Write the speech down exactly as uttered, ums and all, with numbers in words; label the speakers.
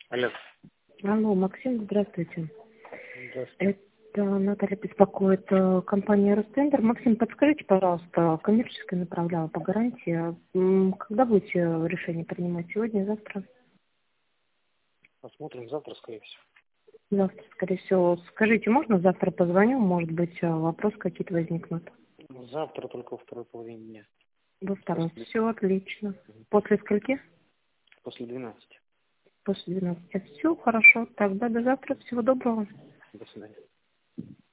Speaker 1: Алло.
Speaker 2: Алло, Максим, здравствуйте.
Speaker 1: Здравствуйте.
Speaker 2: Это Наталья беспокоит э, компания Ростендер. Максим, подскажите, пожалуйста, коммерческое направляла по гарантии. М, Когда будете решение принимать? Сегодня, завтра?
Speaker 1: Посмотрим завтра, скорее всего.
Speaker 2: Завтра, скорее всего. Скажите, можно завтра позвоню? Может быть, э, вопросы какие-то возникнут?
Speaker 1: Завтра только во второй половине дня.
Speaker 2: Во втором.
Speaker 1: После,
Speaker 2: Все отлично.
Speaker 1: Мгм.
Speaker 2: После скольки?
Speaker 1: После двенадцати.
Speaker 2: После двенадцати. Все хорошо. Тогда до завтра. Всего доброго.
Speaker 1: До свидания.